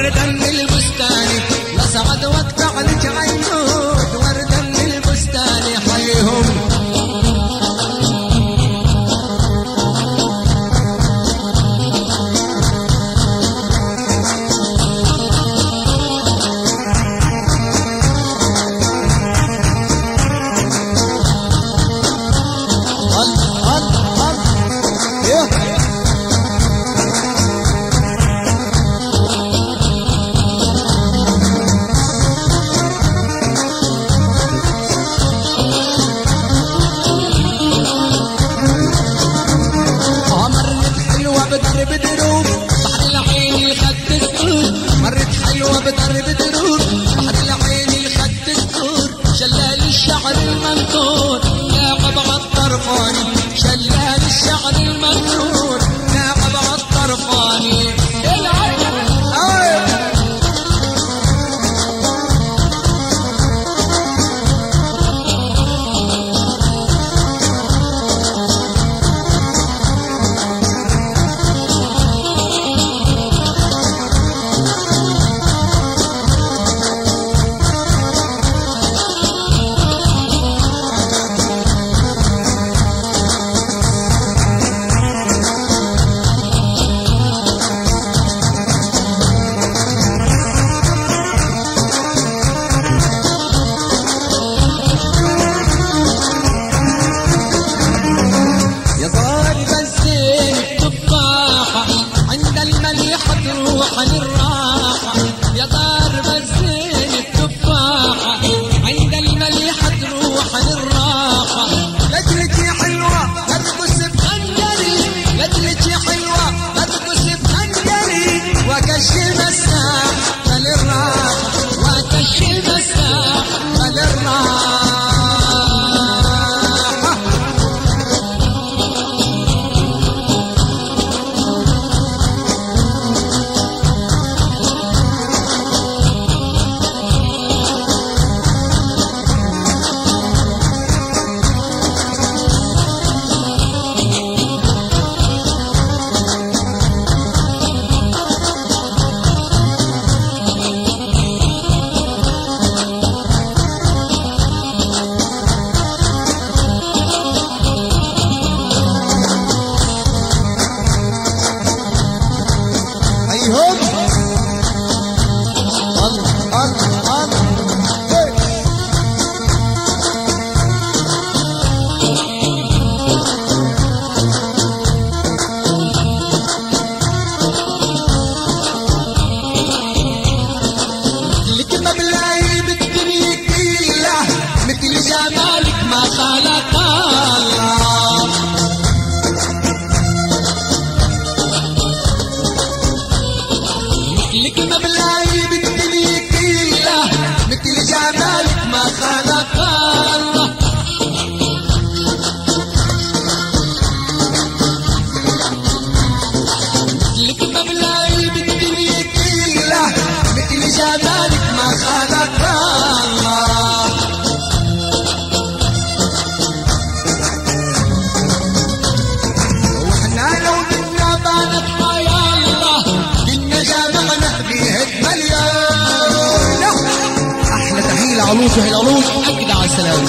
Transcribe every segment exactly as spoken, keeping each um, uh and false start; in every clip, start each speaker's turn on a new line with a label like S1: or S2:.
S1: وردا للبستان لسعد واقطع لك عينود وردا للبستان حيهم العروس وهي العروس أجدع السلام.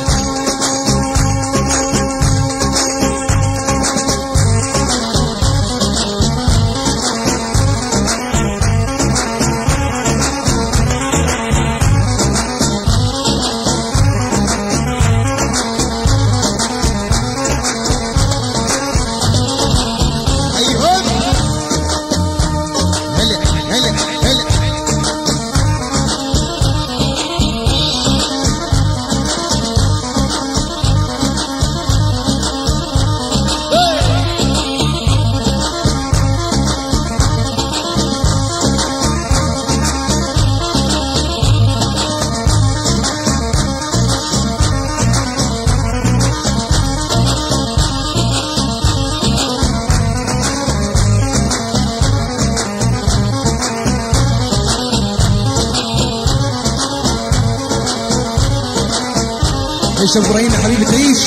S1: عيش ابراهيم يا حبيبي تعيش.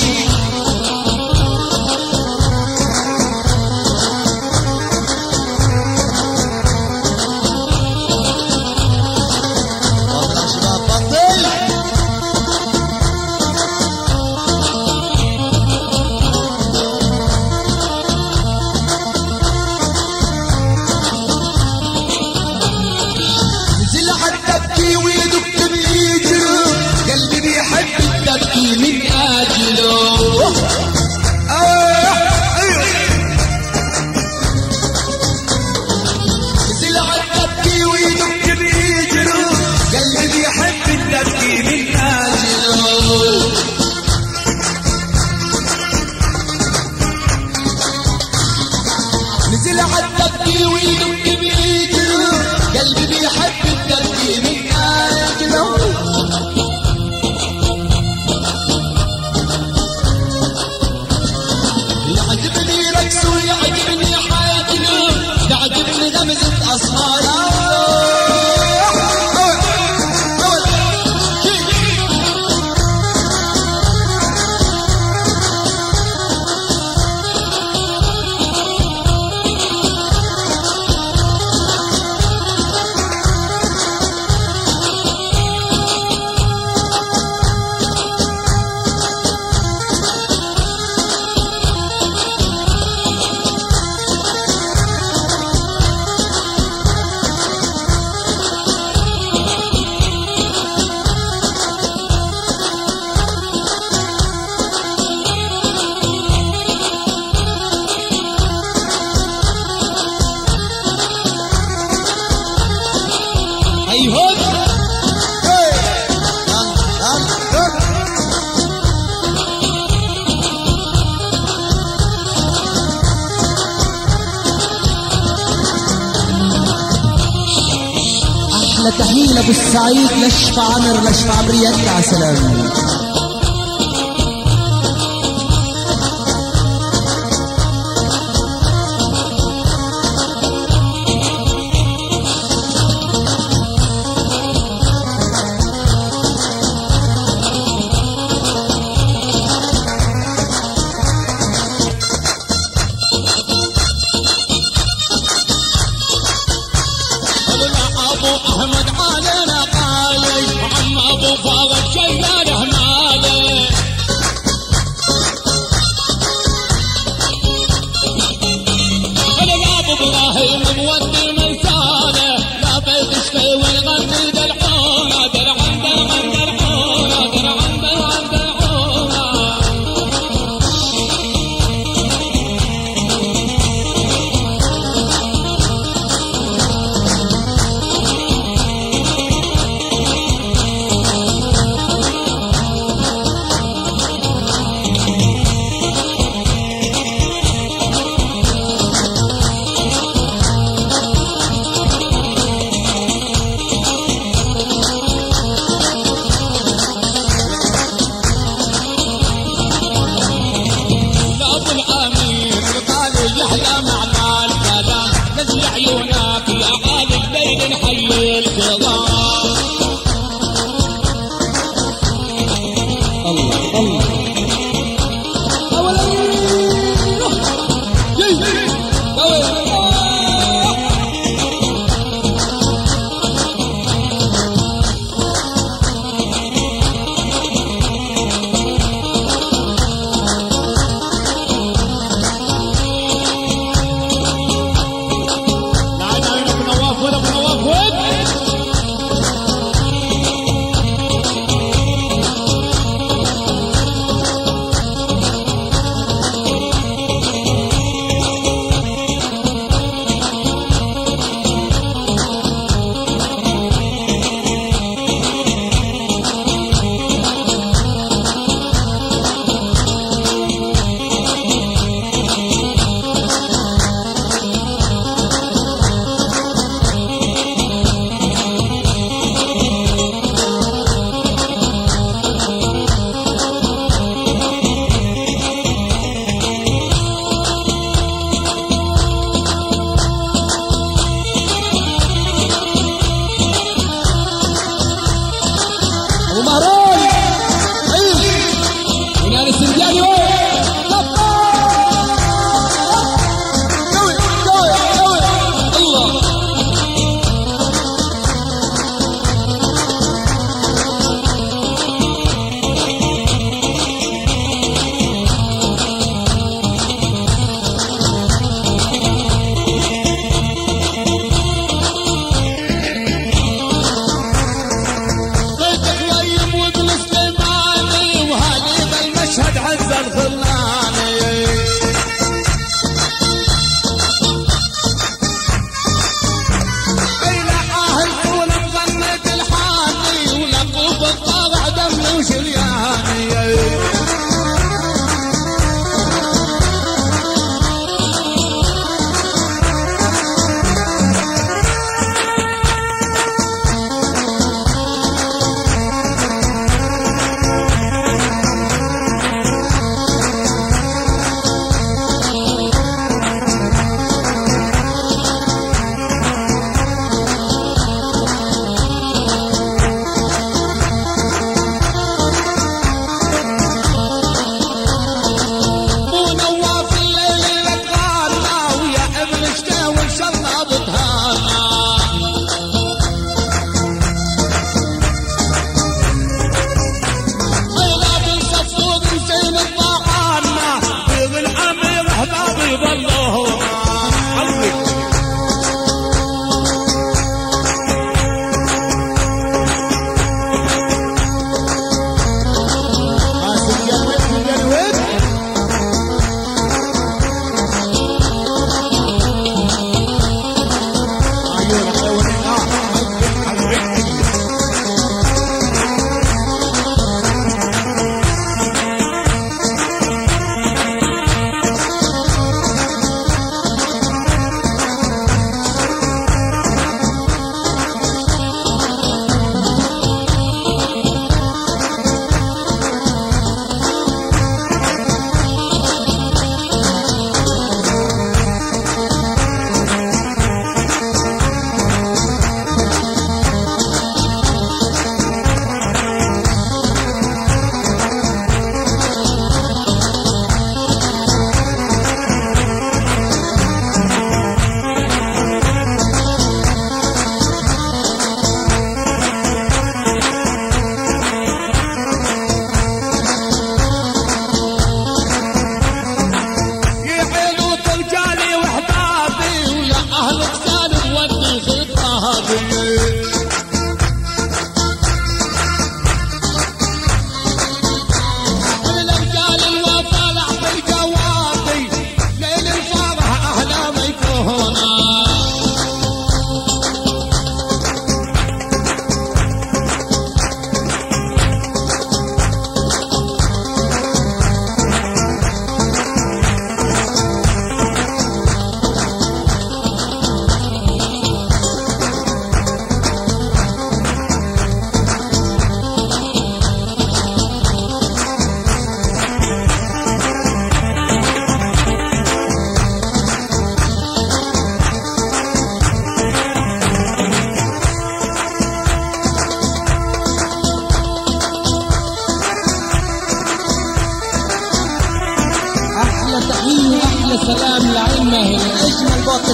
S1: تحية لابو السعيد لشف عمر لشف عمرية يا سلام.
S2: أحمد علينا قالي عم أبو فاضل شيلانه مالي أنا يا أبو إبراهيم مودي منسانه لا بيت اشتي والغني درعونه درعن درعن درعونه درعن درعن درعونه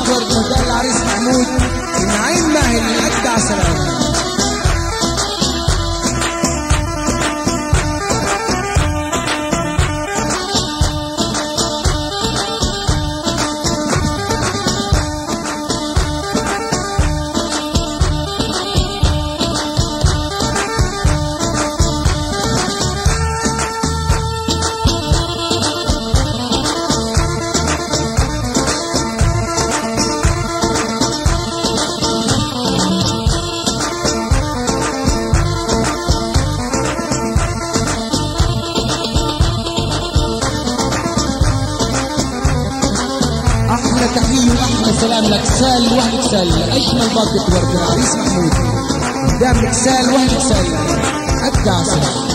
S1: باقة ورد مهداء العريس محمود النعيم ماهر من أجدع سلام. أحلى تحية وأحلى سلام لك سال وحدك سال أجمل باقة ورد العريس محمود قدام لك سال وحدك سال أبدع سلام.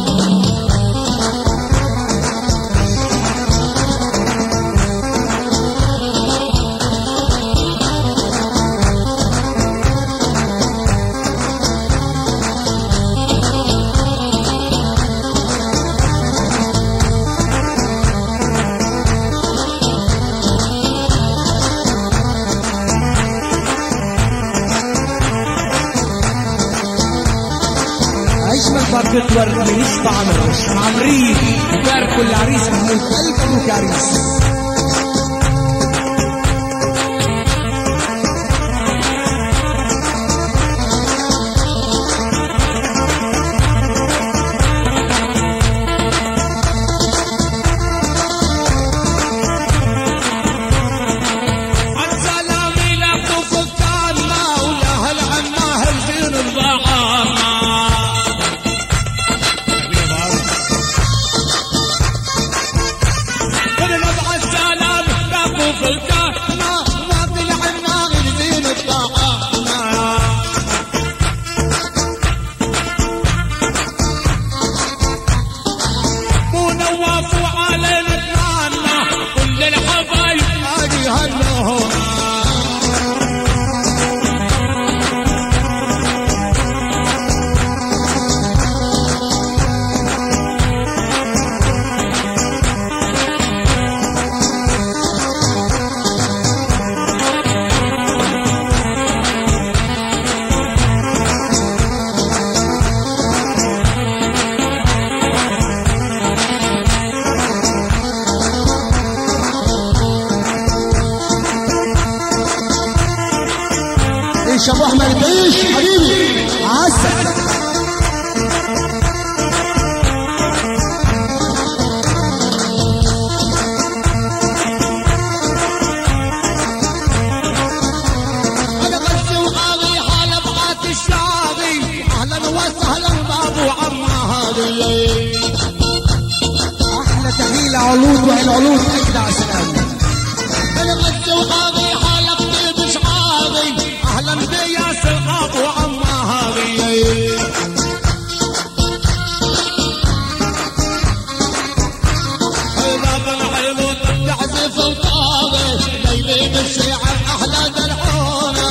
S1: أجمل باقة ورد من يشبع عمر يشبع عمري يباركوا العريس محمود ألف مبروك عريس. ايش ابو احمد ايش حبيبي عسل.
S2: انا غزي وغاوي حال ابعات الشاغي اهلا وسهلا بابو عماري.
S1: احلى تحيه لعلوط والعلوط اجدع سلام.
S2: انا غزي وغاوي حال ابطيب شعاري اهلا بياسر ابو عماري. باب العيون تعزف وطاغي ليلي بالشيعة احلى درعونا.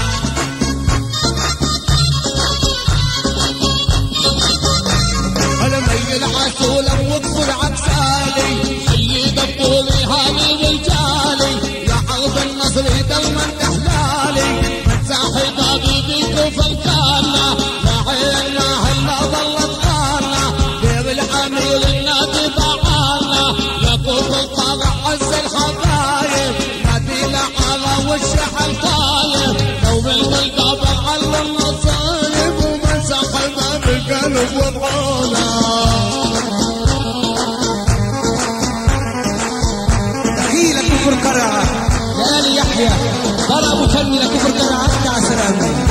S2: انا ميل عسولة وقفل عكسالي سيد الطولي هاني والجالي يا عرض النصر دوما احلالي مساحي بابي بيك وفلكانا لا عينا هلا ظلت غانا دير العميل النادي بعانا يطوف الطابع عز الحبايب نادي لعالى والشحن طايب لو بالقلب على المصايب ومسح باب القلب وضعونا.
S1: تحيه لكفر قرعه لآل يحيى قرأ مفني لكفر قرعه أجدع سلام.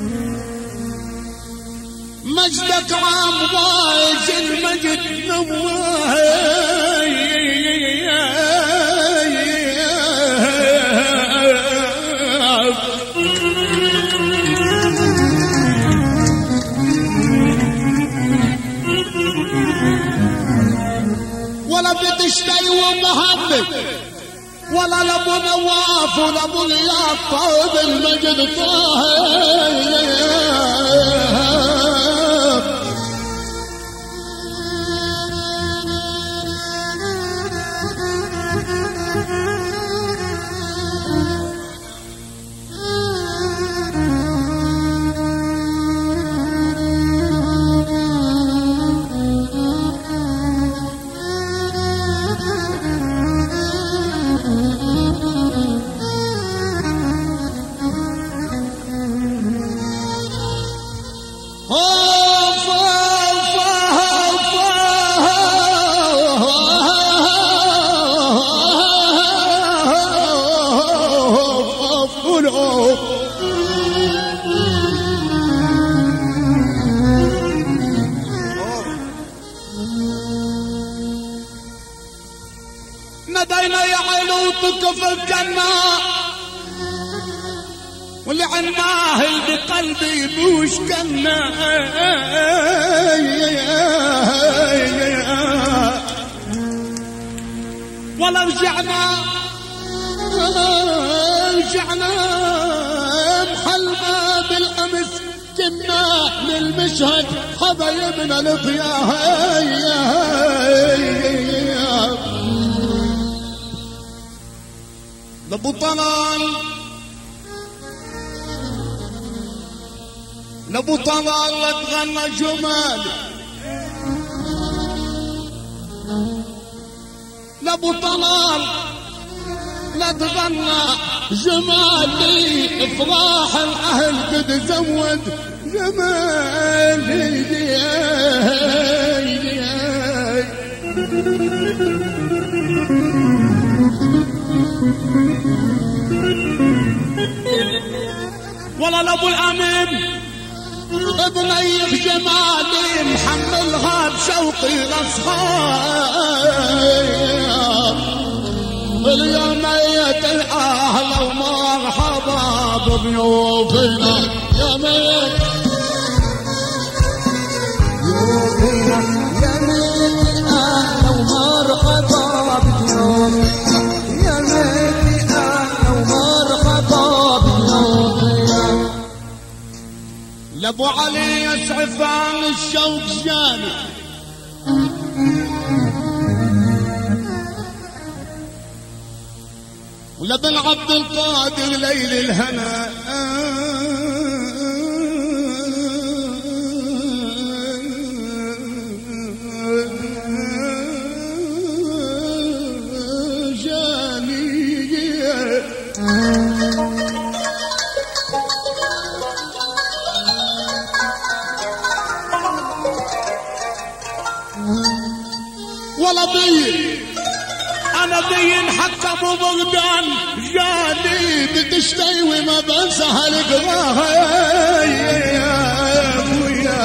S2: مجدك عام وايش المجد نواي ولا بتشتري ومهمل ولا لابو نواف ولا ابو الياق طيب المجد طاهر ندينا يا علوتك في الجنة واللي عناه اللي بقلبي مش كنا ولا رجعنا رجعنا محلنا بالأمس كنا للمشهد حبايبنا الضياء لابو طلال لابو طلال لا تغنى جمال لابو طلال لا تغنى جمالي افراح الاهل قد زود جمالي والله لابو الامين ابني جمالي محملها بشوقي الاصحاب اليوم ميت الاهل ومرحبا بضيوفنا يا ميت ضيوفنا يا ميت الاهل ومرحبا بضيوفنا يا ميت الاهل ومرحبا بضيوفنا لابو علي يسعف عن الشوق جاني ولابن عبد القادر ليل الهنا ولا بي انا بين حتى ابو بغدان جاني بتشتوي ما بنسى هالقراها يا ابويا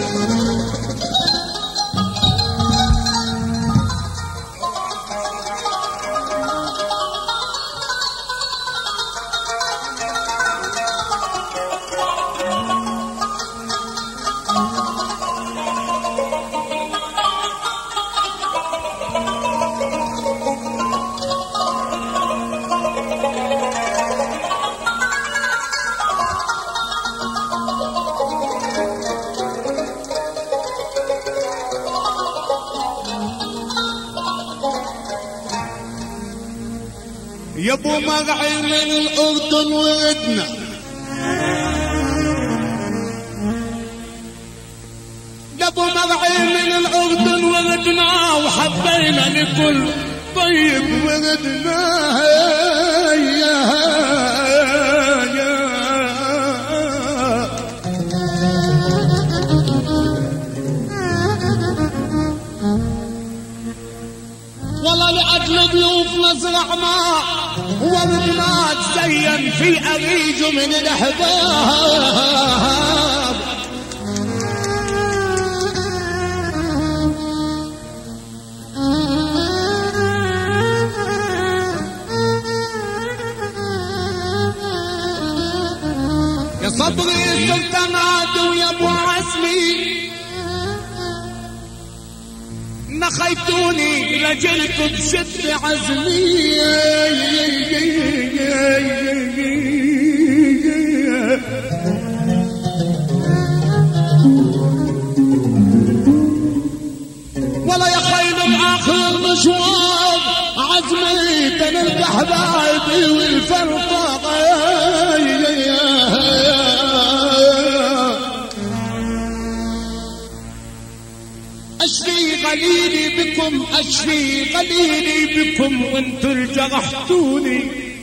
S2: يا ابو مقعي من الاردن وردنا يا ابو مقعي من الاردن وردنا وحبينا لكل طيب وردنا يا والله لأجل ضيوف نزرع ماء ورد ما تزين في أريج من الأحباب. يا صبري صرت معدو يا ابو عسلي، نخيتوني لجلت بشد عزمي. ولا يا خيل اخر المشوار عزمي تنلقى حبايبي والفرقه. أشفي قليلي بكم أشفي قليلي بكم وانتو الجرحتوني.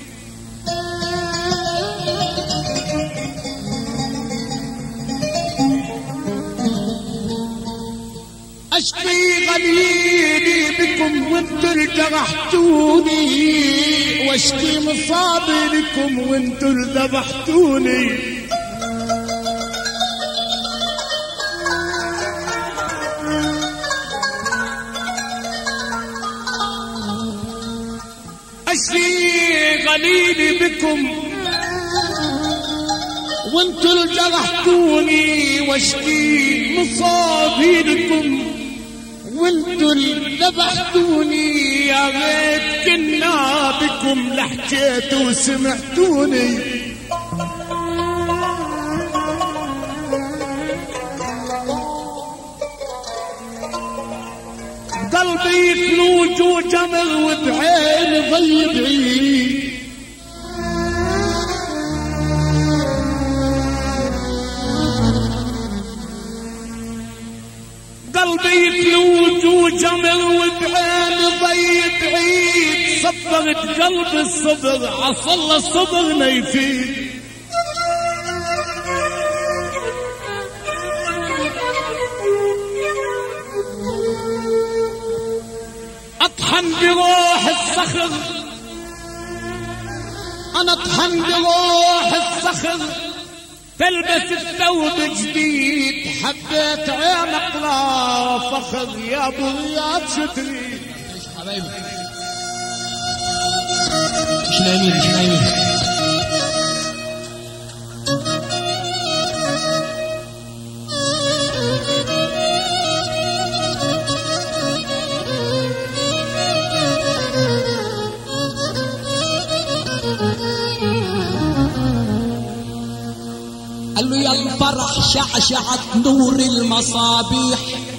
S2: أشفي قليلي بكم وانتو الجرحتوني، واشكي مصابي لكم وانتو ذبحتوني. أشفي غليلي بكم وانتو جرحتوني، واشكي مصابي لكم وانتو ذبحتوني. يا ريت كنا بكم لحكيتوا وسمعتوني. قلبي ثلوج وجمر وبعين ظل بعيد. قلبي ثلوج وجمر وبعين ظل بعيد. صبرت قلب الصبر عصل الصبر ما يفيد. اطحن بروح الصخر، انا اطحن بروح الصخر. تلبس الثوب جديد، حبيت عينك لا فخر. يا ابو رياض شتري
S1: ايش حبايبي ايش نايمين ايش نايمين. قال له يا الفرح شعشعت نور المصابيح،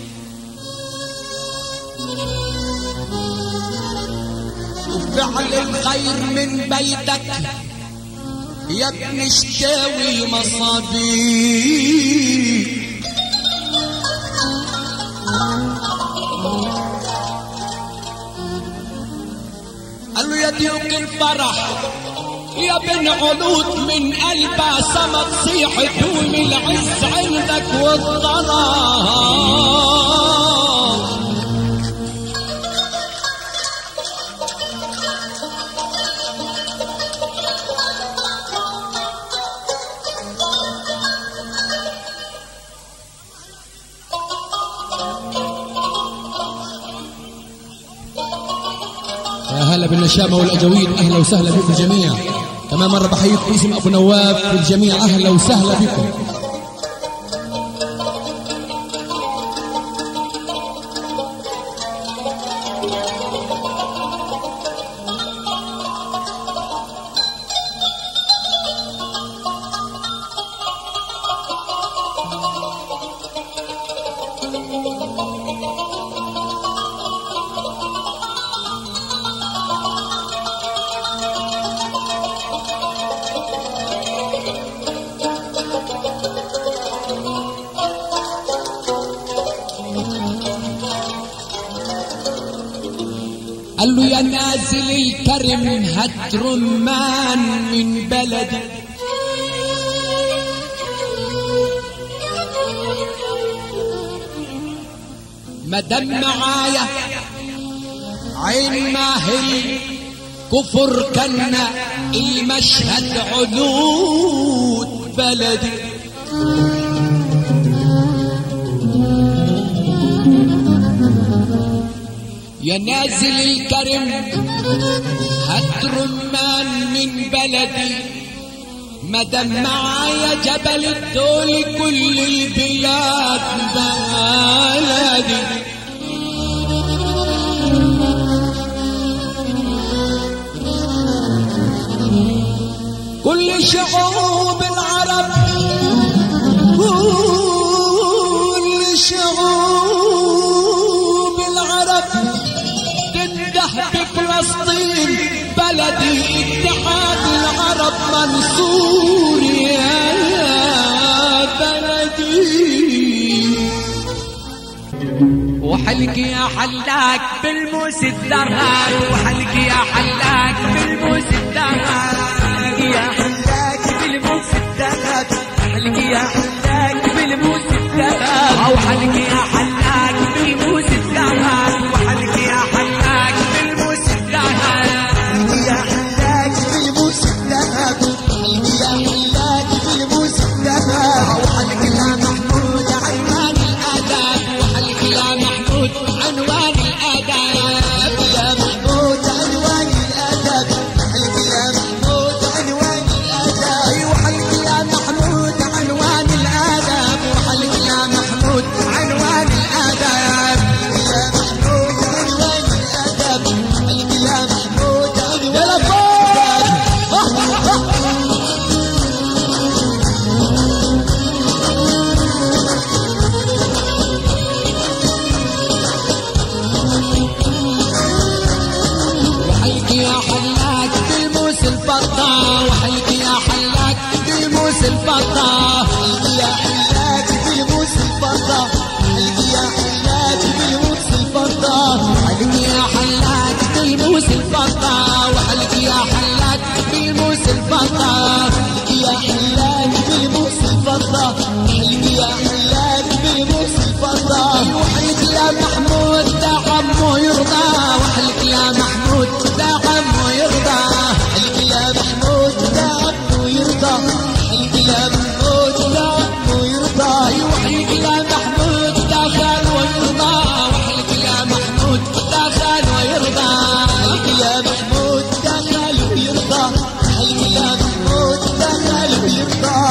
S1: وفعل الخير من بيتك يا ابن شتاوي مصابيح. قال له يا ديوك الفرح يا بن علود من قلبها سما تصيح تقول العز عندك والظلام. يا هلا بالنشامة والأجويد، أهلا وسهلا بكم الجميع. كمان مرة بحييكم باسم أبو نواف والجميع، أهلا وسهلا بكم. قال له يا نازل الكرم هات رمان من بلدي، مدام معايا عين ماهل كفر كنا المشهد علود بلدي. يا نازل الكرم هات رمان من بلدي، مدام معايا جبل الدول كل البلاد بلدي. كل شعوب العرب كل شعوب العرب تنده بفلسطين بلدي، اتحاد العرب منصور يا بلدي.
S3: وحلق يا حلاق بالموس الدرهات، وحلق يا حلاق بالموس الدرهات، يا حلاق بالموس الدرهات، حلق يا حلاق بالموس الدرهات، او حلق يا حلاق بالموس الدرهات، وحلق يا حلاق بالموس الدرهات،
S2: يا حلاق بالموس الدرهات، حلق يا حلاق بالموس الدرهات، او حلق يا محمود عنوان الآداب،
S1: وحلق يا محمود عنوان الآداب،
S2: يا محمود عنوان الآداب، حلق يا محمود عنوان الآداب،
S1: وحلق يا محمود عنوان الآداب، وحلق يا محمود عنوان الآداب،
S2: يا محمود عنوان الآداب، حلق يا محمود عنوان الآداب.
S1: وحلق يا حلاق بالموس الفضة، وحلق يا حلاق بالموس الفضة،
S2: حلق يا حلاق بالموس الفضة، حلق يا حلاق بالموس الفضة،
S1: حلق يا حلاق بالموس الفضة، وحلق يا حلاق بالموس الفضة،
S2: حلق يا حلاق بالموس الفضة، حلق يا حلاق بالموس الفضة،
S1: وحلق يا محمود ده عمو يرضى، وحلق يا محمود ده عمو يرضى،
S2: حلق يا محمود ده عمو يرضى، حلق يا محمود ده عمو يرضى،
S1: وحلق يا محمود ده خان ويرضى، وحلق يا محمود ده خان ويرضى،
S2: حلق يا محمود ده خاله يرضى، حلق يا محمود ده خاله يرضى.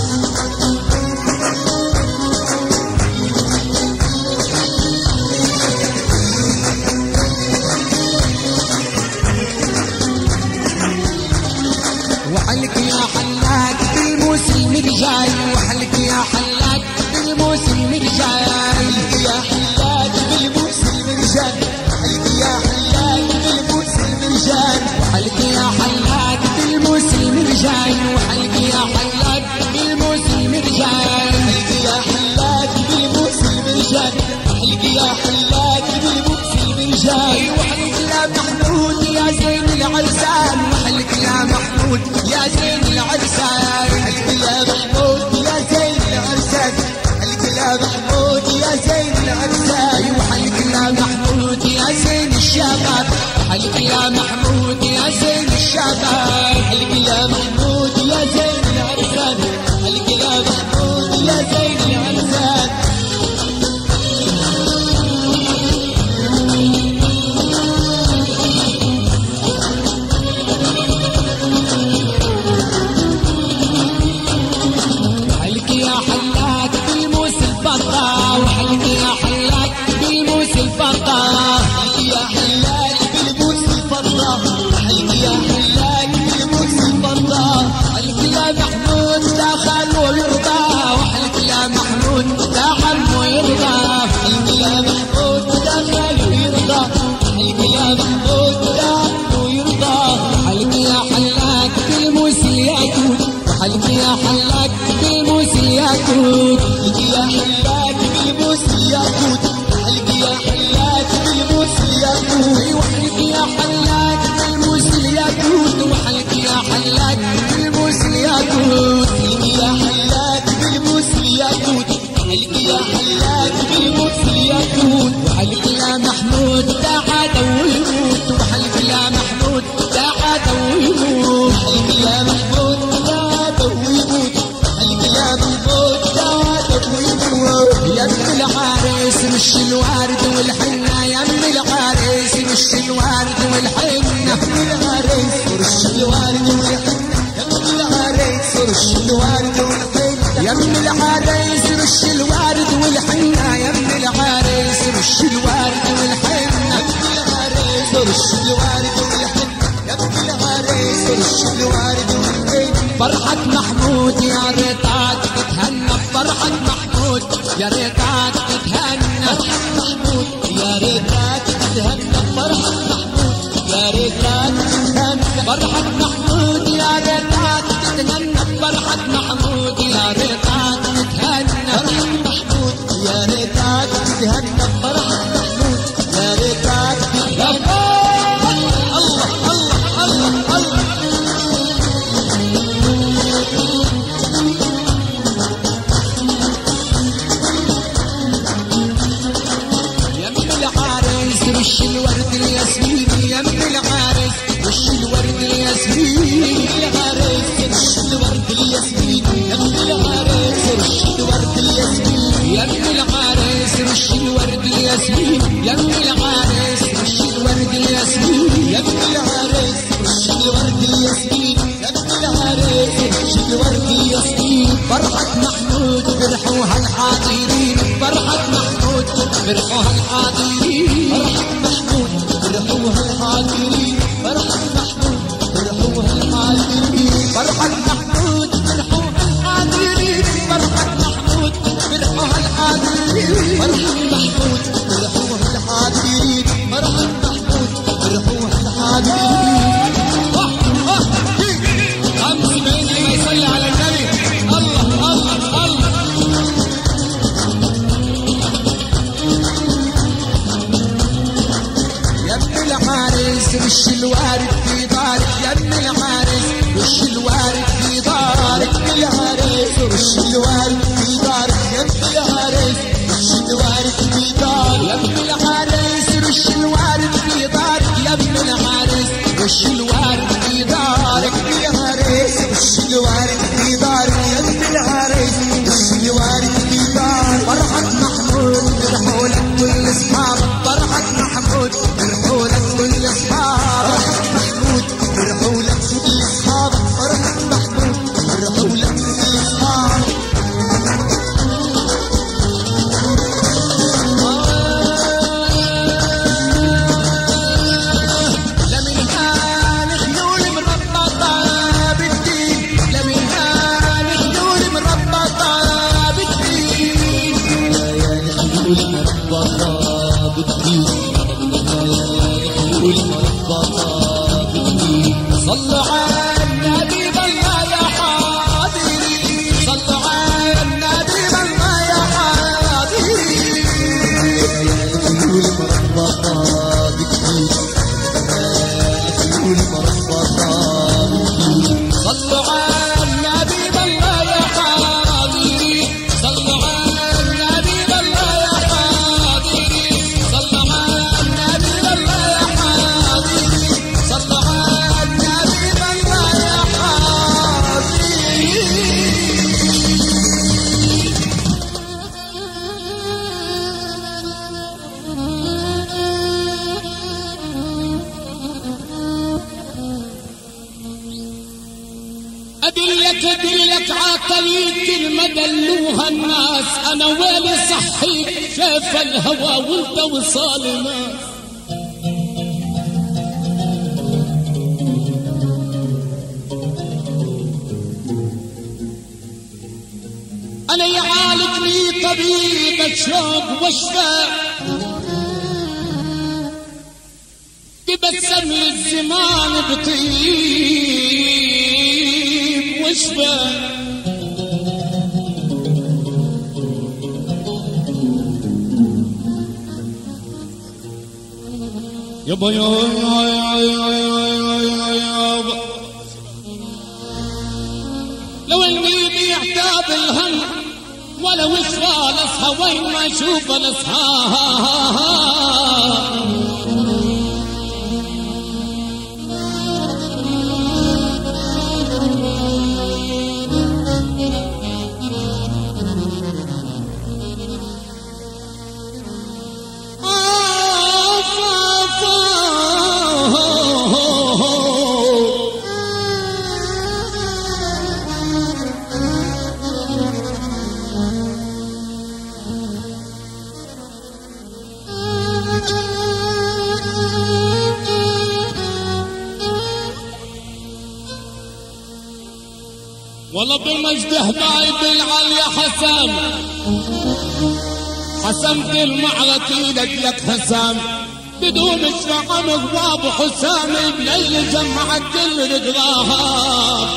S1: وحلق يا حلاق بالموس المرجاي، وحلق يا حلاق بالموس المرجاي،
S2: يا حلاق بالموس المرجان، حلق يا حلاق بالموس المرجان،
S1: وحلق يا حلاق بالموس المرجاي، وحلق يا حلاق بالموس المرجاي،
S2: حلق يا حلاق بالموس المرجان، حلق يا حلاق بالموس المرجان،
S1: وحلق يا محمود يا زين العرسان، وحلق يا محمود يا زين العرسان،
S2: حلق يا محمود يا زين العرسان، حلق يا محمود يا زين العرسان،
S1: وحلق يا محمود يا زين الشباب، وحلق يا محمود يا زين الشباب،
S2: حلق يا محمود يا زين العرسان، حلق يا محمود يا زين العرسان.
S1: وحلق يا حلاق بالموس الفضة، وحلق يا حلاق بالموس الفضة،
S2: حلق يا حلاق بالموس الفضة، حلق يا حلاق بالموس الفضة،
S1: حلق يا محمود ده خان ويرضى، وحلق يا محمود ده عمو يرضى،
S2: حلق يا محمود ده خاله يرضى، حلق يا محمود ده عمو يرضى،
S1: حلق يا حلاق بالموس الياقوت، وحلق يا حلاق بالموس الياقوت،
S2: حلق يا حلاق بالموس الياقوت، حلق يا حلاق بالموس الياقوت،
S1: وحلق يا حلاق بالموس الياقوت، وحلق يا حلاق بالموس الياقوت،
S2: حلق يا حلاق بالموس الياقوت، حلق يا حلاق بالموس الياقوت،
S1: وحلق يا محمود ده عدو يموت، وحلق يا محمود ده يا ابن العريس رش الورد والحنة يا ابن العريس رش الورد والحنة
S2: يا ابن العريس رش الورد والحنة يا ابن العريس رش الورد والحنة
S1: يا ابن العريس رش الورد والحنة يا ابن العريس رش الورد والحنة
S2: رش الورد والحنة يا ابن العريس رش الورد والحنة
S1: فرحة محمود يا ريتك تتهنى فرحة محمود يا ريتك تتهنى
S2: محمود يا ريتك تتهنى فرحة محمود يا ريتك تتهنى
S1: فرحة محمود يا ريتك تتهنى فرحة محمود يا ريتك تتهنى
S2: فرحة محمود يا ريتك تتهنى فرحة محمود يا ريتك تتهنى
S1: الله الله الله الله يا ابن العريس رش الورد الياسمين يا ابن العريس رش الورد الياسمين
S2: يا العريس رش الورد الياسمين يا ابن العريس رش الورد الياسمين
S1: يا ابن العريس رش الورد الياسمين يا ابن العريس رش الورد الياسمين
S2: يا ابن العريس رش الورد الياسمين يا ابن العريس رش الورد الياسمين
S1: فرحة محمود فرحوها الحاضرين فرحة محمود فرحوها الحاضرين
S2: فرحة محمود فرحوها الحاضرين فرحة محمود فرحوها الحاضرين
S1: فرحة محمود فرحوها الحاضرين فرحة محمود فرحوها الحاضرين
S2: فرحة محمود فرحوها الحاضرين فرحة محمود فرحوها الحاضرين
S1: خمس بين ما يصلي على النبي الله الله الله يا ابن العريس رش الوارد في دارك يا ابن العريس رش الوارد في دارك
S2: يا ابن العريس رش الورد في دارك يا ابن العريس رش الورد في دارك
S1: يا ابن العريس رش الوارد في دارك يا ابن العريس رش الوارد في دارك
S2: يا ابن العريس رش الورد في دارك يا ابن العريس رش الورد في دارك
S1: فرحة محمود فرحوا لك كل اصحابك فرحة محمود فرحوا لك كل اصحابك
S2: فرحة محمود فرحوا لك كل اصحابك فرحة محمود فرحوا لك كل اصحابك
S1: لا من هان خيول مربطة بالدين لا من هان خيول مربطة بالدين
S2: يا خيول مربطة بالدين يا خيول مربطة بالدين
S1: صلوا على النبي بالله يا حاضرين صلوا على النبي بالله يا حاضرين
S2: خيول مربطة بالدين خيول مربطة بالدين
S1: صلوا على النبي بالله يا حاضرين صلوا على النبي بالله يا حاضرين صلوا على النبي بالله يا حاضرين صلوا على النبي بالله يا حاضرين أدلك أدلك عطريك المدى دلوها الناس أنا ويلي صحيك شاف الهوى وانت وصال ناس أنا يعالجني طبيب الشوق والشفاء تبسم لي الزمان بطيب وشفاء يابا يابا لو المريد يعتاب الهم ولو اشغال اصحى وين ما اشوف الاصحاب طلب المجد حبايب العليا حسام حسمت المعركة لك لك حسام بدون الشعم غضاب حسام بليل جمعت كل رقراها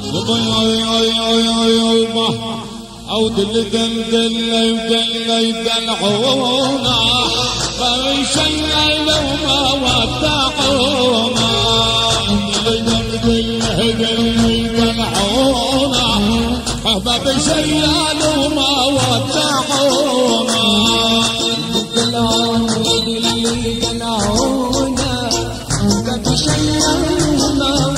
S1: عود الدم دل دل دلعونا فرش الليل وما ودعونا الدم دل دل دلعونا حباب شيال وما ودعونا
S3: دلعونا دل دلعونا حباب شيال وما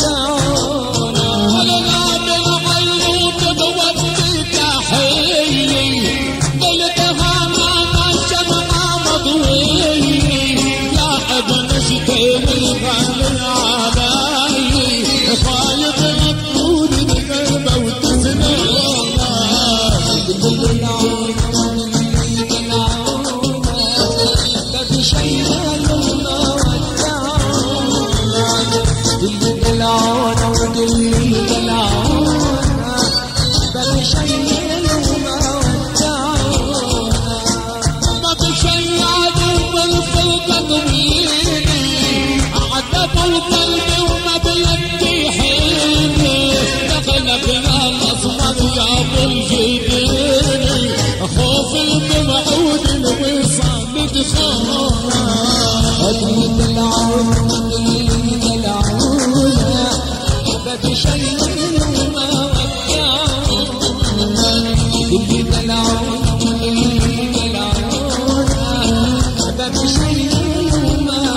S1: خوف الموعود الوصال دخونا
S3: اللي دلعونا اللي دلعونا حباب شيء وما ودعونا اللي دلعونا اللي دلعونا حباب شيء وما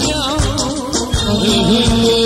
S3: ودعونا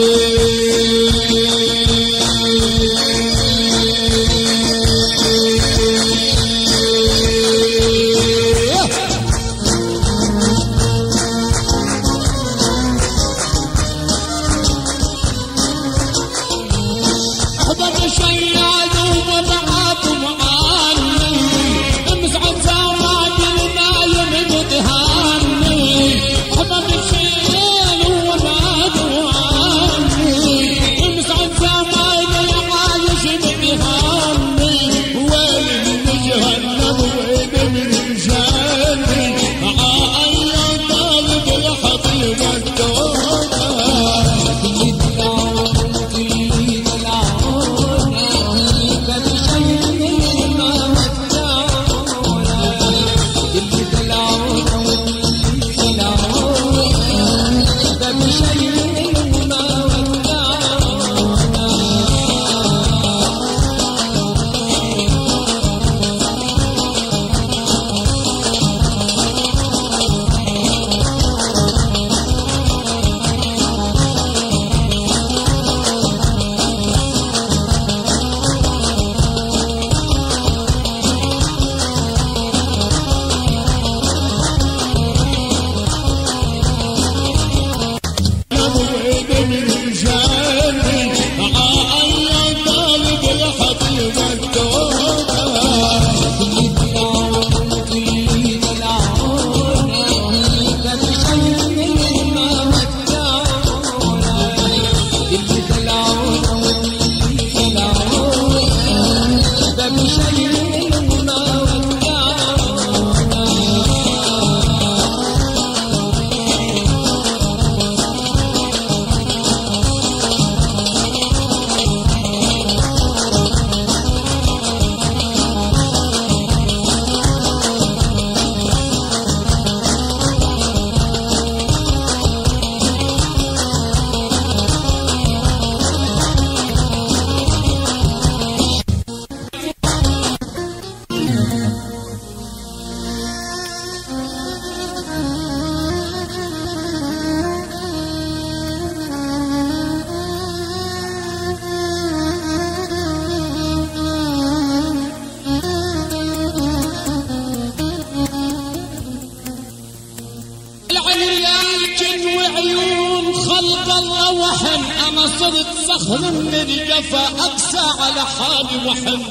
S1: صرت صخر من الجفا أقسى على حالي وحن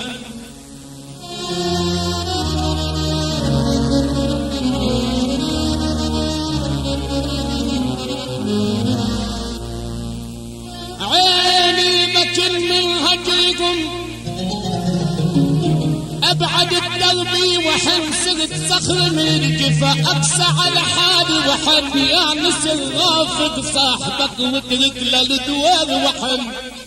S1: عيني مكن من هجيكم الدربي وحن صرت صخر من الجفا اقسى على حالي وحن يا نسر رافض صاحبك واترك للدوار وحن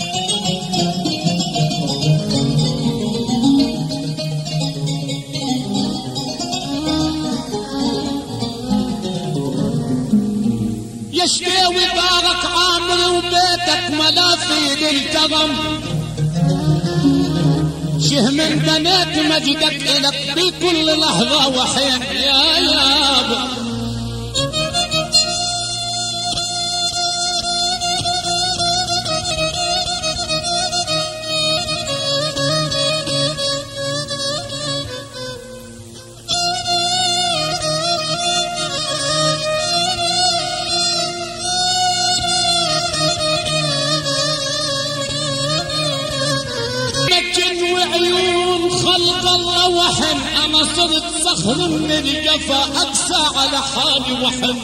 S1: يشتوي دارك عامر وبيتك ملافي للكرم شه من بنات مجدك إلك بكل لحظة وحين يا يابا وعيون خلق الله وحن انا صرت صخر من الجفا اقسى على حالي وحن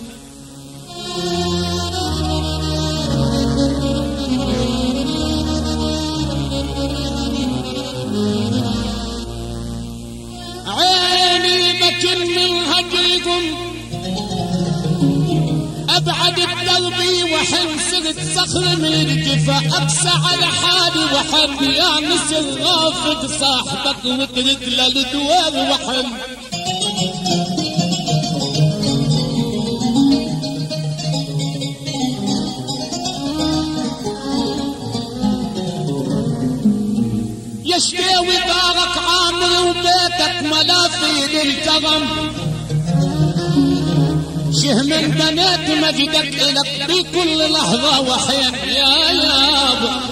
S1: عيني مكن من هجيكم ابعد الدربي وحن صرت صخر من الجفا اقسى على حالي وحن يا نسر رافض صاحبك واترك للدوار وحن يشتوي دارك عامر وبيتك ملافي للكرم شه من بنات مجدك إلك بكل لحظة وحين يا يابا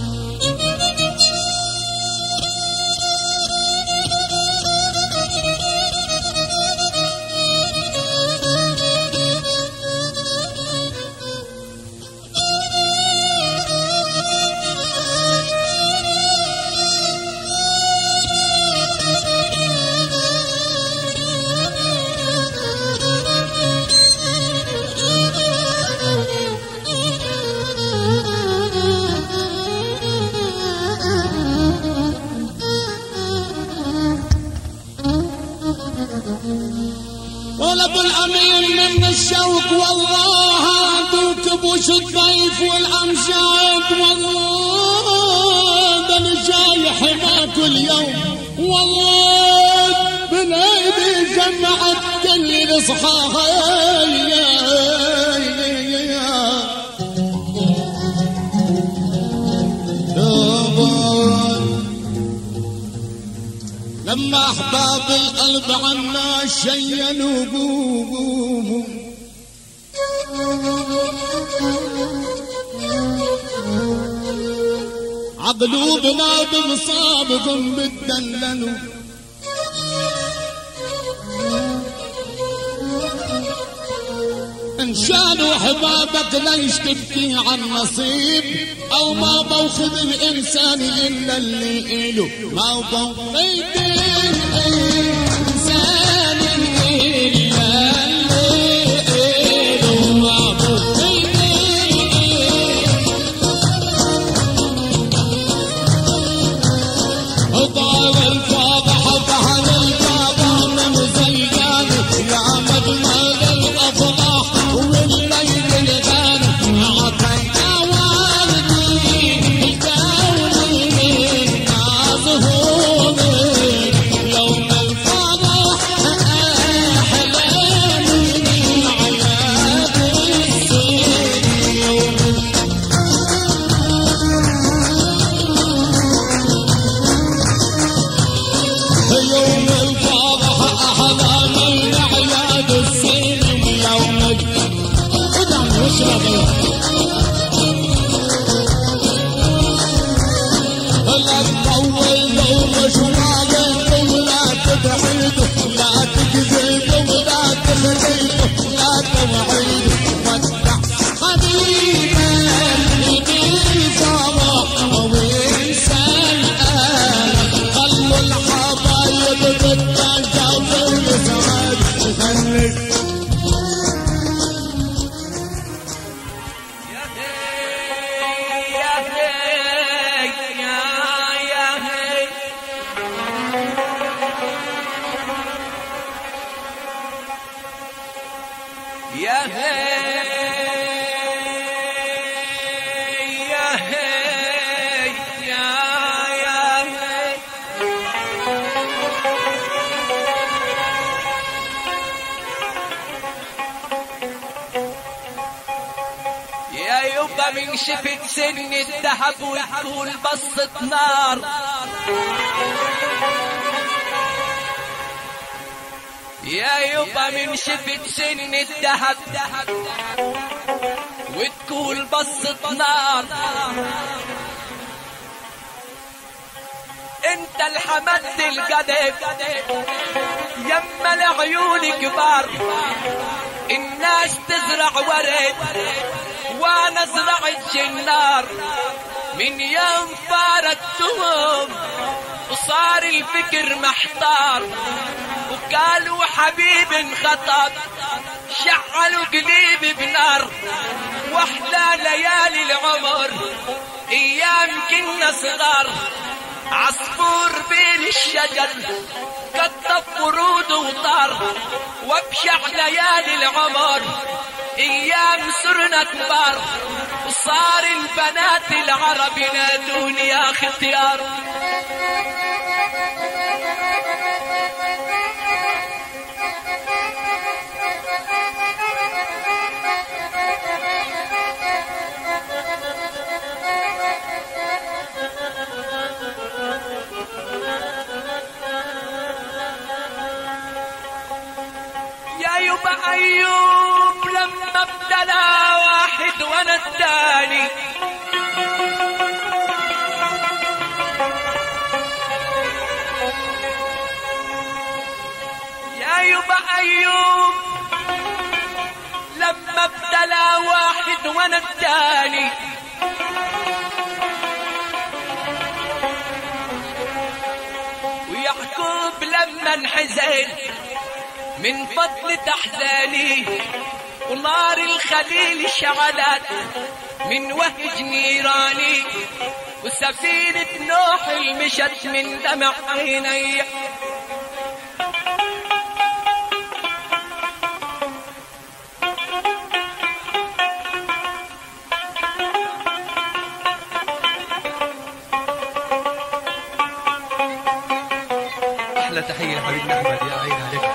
S1: طلب الأمين من الشوق والله عندك بوش الضيف والأمجاد والله ده اللي جاي حماك اليوم والله بالعيد جمعت كل الإصحاح لما أحباب القلب عنا شينوا قومهم عقلوبنا بمصابكم بتدللوا إن شانوا أحبابك ليش تبكي عن نصيب أو ما بوخذ الإنسان إلا اللي إله ما بوخذ الإنسان إلا اللي إله ما بوخذ طار الفاضح طهر البابا من زيان يا مجمل الأفراح والليل الغاني أعطينا والدي الكون الناظهون
S3: هي يا هي يا يا هي يا يبا من شفت سن الذهب وتقول بصة نار يا يبا من شفت سن الذهب وتقول بصة نار انت الحمد القدب يما العيون كبار الناس تزرع ورد وانا زرعت جنار من يوم فارقتهم وصار الفكر محتار وقالوا حبيب انخطب شعلوا قليبي بنار واحلى ليالي العمر ايام كنا صغار عصفور بين الشجر قطف ورود وطار وابشع ليالي العمر ايام صرنا كبار وصار البنات العرب ينادوني يا اختيار يا يبا أيوب لما ابتلى واحد وانا الثاني يا يبا أيوب لما ابتلى واحد وانا الثاني ويعقوب لما انحزن من فضل تحزاني ونار الخليل شعلت من وهج نيراني وسفينة نوح مشت من دمع عيني
S4: أحلى تحية حبيبنا أحمد يا عين عليك.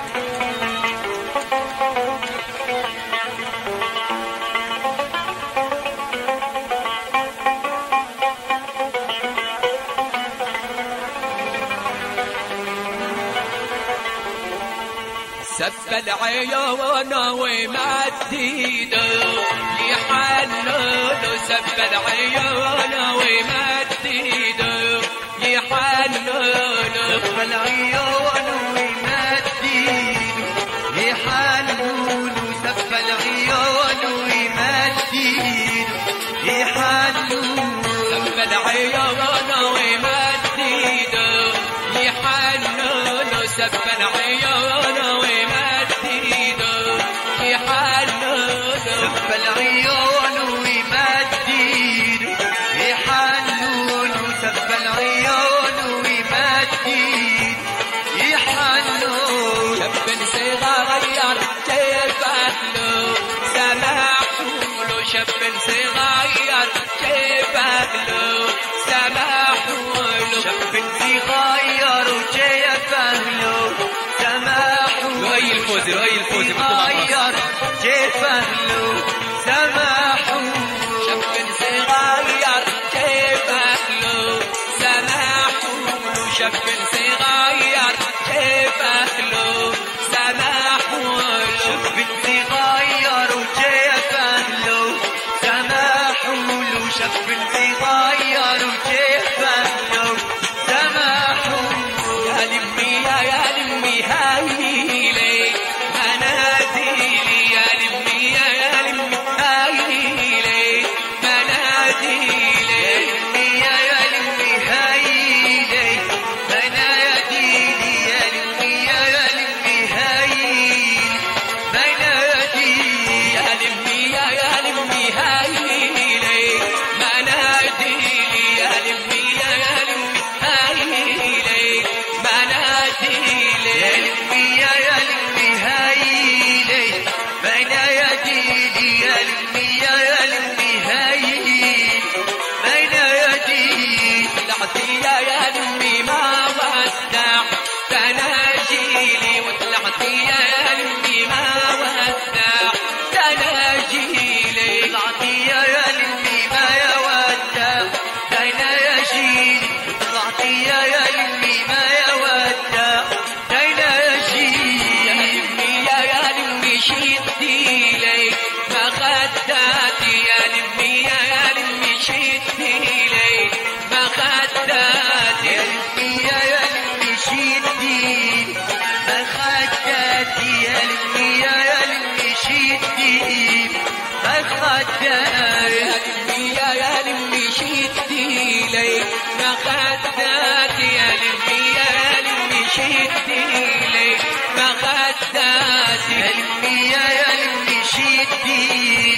S3: سب العيون ومد ايده يحلل سب العيون ومد ايده يحلل
S4: سب العيون ومد ايده يحلل سب العيون ومد ايده يحلل
S3: سب العيون ومد ايده يحلل سب العيون ومد ايده يحلل
S4: سب العيون ومد ايده يحلل سب العيون ومد ايده يحلل
S3: شاب صغير كيف اهله سماحوا له شاب صغير كيف اهله سماحوا له
S4: شاب صغير وكيف اهله سماحوا
S3: هاي الفوزي هاي الفوزي
S4: صغير كيف اهله سماحوا
S3: شاب صغير كيف اهله سماحوا له شاب صغير كيف اهله سماحوا له
S4: شاب صغير وكيف اهله سماحوا له شاب صغير وكيف اهله سماحوا
S3: يا لمي يا يا لمي هاي لي مناديلي يا لمي يا يا لمي هاي لي مناديلي
S4: يا يا لمي هايلي بناديلي يا لمي يا يا لمي هايلي بناديلي
S3: يا لمي يا يا لمي هاي لي مناديلي يا لمي يا يا لمي هاي لي مناديلي
S4: يا لمي يا يا لمي هايلي بناديلي
S3: فخدتي يا لمي يا لمي شدي فخدتي يا لمي يا لمي شدي لي فخدتي يا لمي يا لمي شدي لي فخدتي يا لمي يا لمي شدي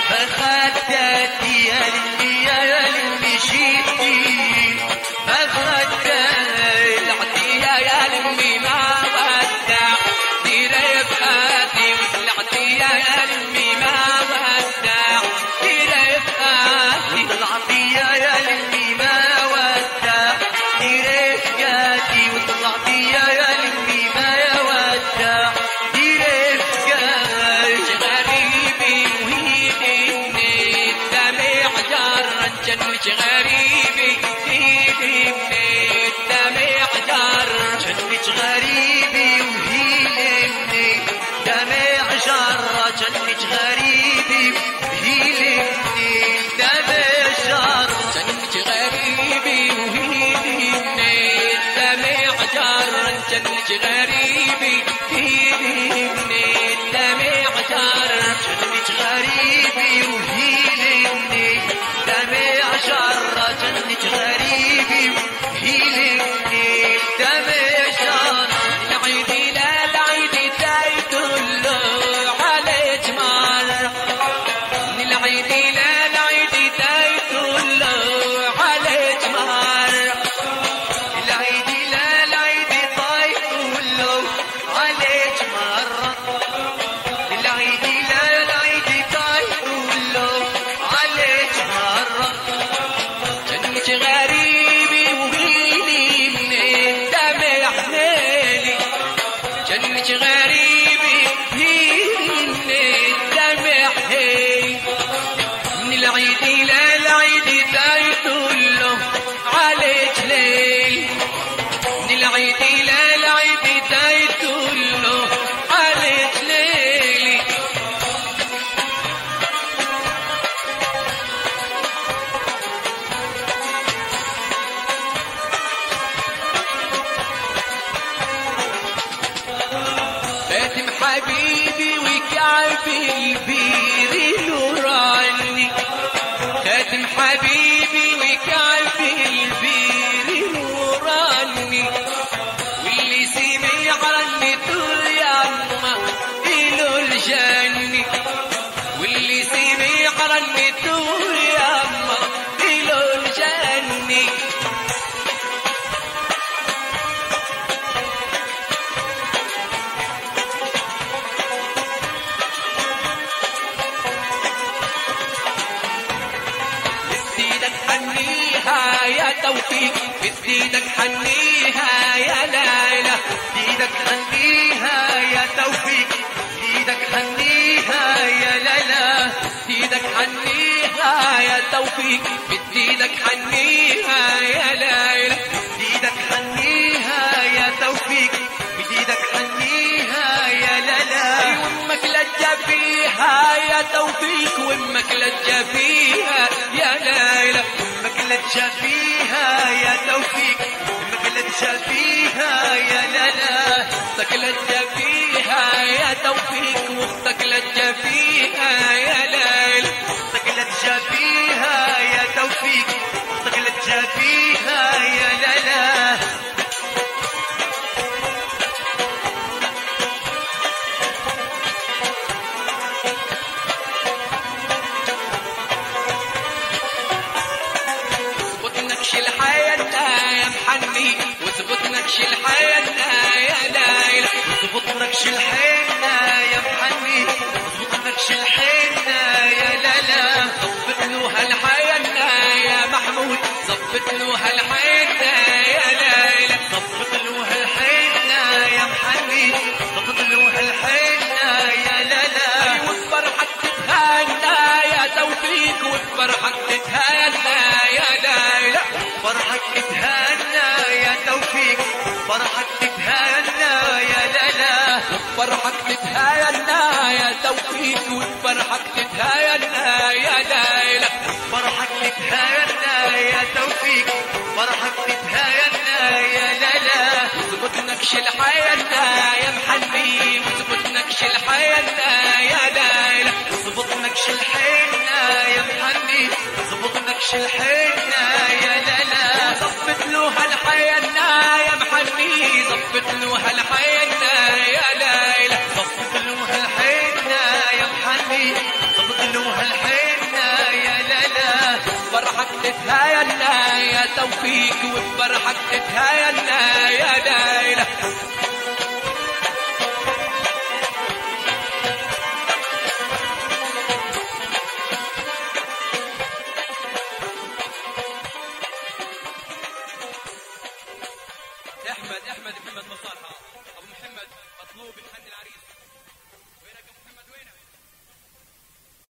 S3: فخدتي يا لمي يا لمي شدي فخدتي العطية يا لمي ما ودع ديري بخاتي والعطية يا لمي ما ودع ديري بخاتي العطية يا لمي ما ودع ديري بخاتي والعطية يا لمي ما ودع ديري بخاتي غريبي وهيدي الدمع جرت جنوش غريبي هيدي الدمع جرت جنوش غريبي وهيلمني دمع جرت جنوش غريبي هيلمني دمع جرت جنوش غريبي وهيلمني دمع جرت جنوش غريبي هيلمني دمع جرت جنوش غريبي وهيلمني دمع جرت جنوش غريبي وهيلمني دمع جرت العيدي لا العيدي تايتولو على جمال العيدي لا العيدي تايتولو على جمال العيدي لا العيدي تايتولو على جمال العيدي لا العيدي تايتولو على جمال جنك غريبي وهيني من الدمع حنيلي جنك غريبي هيني من الدمع حنيلي من العيد لا العيد تايتولو عليك ليل من العيد لا العيد تايتولو عليك ليلي فاتم حبيبي وكعبي البير نوراني خاتم حبيبي وكعبي البير نوراني واللي سمع رنته ياما إلو الجنة واللي سمع رنته ياما إلو الجنة بإيدك حنيها يا توفيق بإيدك حنيها يا ليلى بإيدك حنيها يا توفيق بإيدك حنيها يا ليلى بإيدك حنيها يا توفيق بإيدك حنيها يا ليلى بإيدك حنيها يا توفيق بإيدك حنيها يا ليلى وامك لجة فيها يا توفيق وامك لجة فيها يا ليلى امك لجة فيها يا توفيق امك لجة فيها يا ليلى اختك لجة فيها يا توفيق واختك لجة فيها يا ليلى اختك لجة فيها يا توفيق اختك لجة فيها يا ليلى نكش الحياة يا محني وثبت نكش الحياة يا ليلى وثبت نكش الحياة يا محني وثبت نكش الحياة يا ليلى ظبط له هالحياة يا محمود ظبط له هالحياة يا ليلى ظبط له هالحياة يا محني ظبط له هالحياة يا ليلى وبفرحك تتهنى يا توفيق وبفرحك تتهنى يا ليلى فرحك تتهنى يا توفيق فرحك تتهنى يا ليلى فرحك تتهنى يا توفيق وفرحك تتهنى يا ليلى فرحك تتهنى يا توفيق فرحك تتهنى يا ليلى ظبط نكش الحياة يا نكش الحنة يا محني ظبط نكش الحنة يا لالا ظبط له هالحنة يا محني ظبط له هالحنة يا لالا ظبط له هالحنة يا محني ظبط له هالحنة يا لالا فرحك تتهايلنا يا توفيق وبفرحك تتهايلنا يا لالا احمد احمد محمد مصالحه ابو محمد مطلوب يحن العريس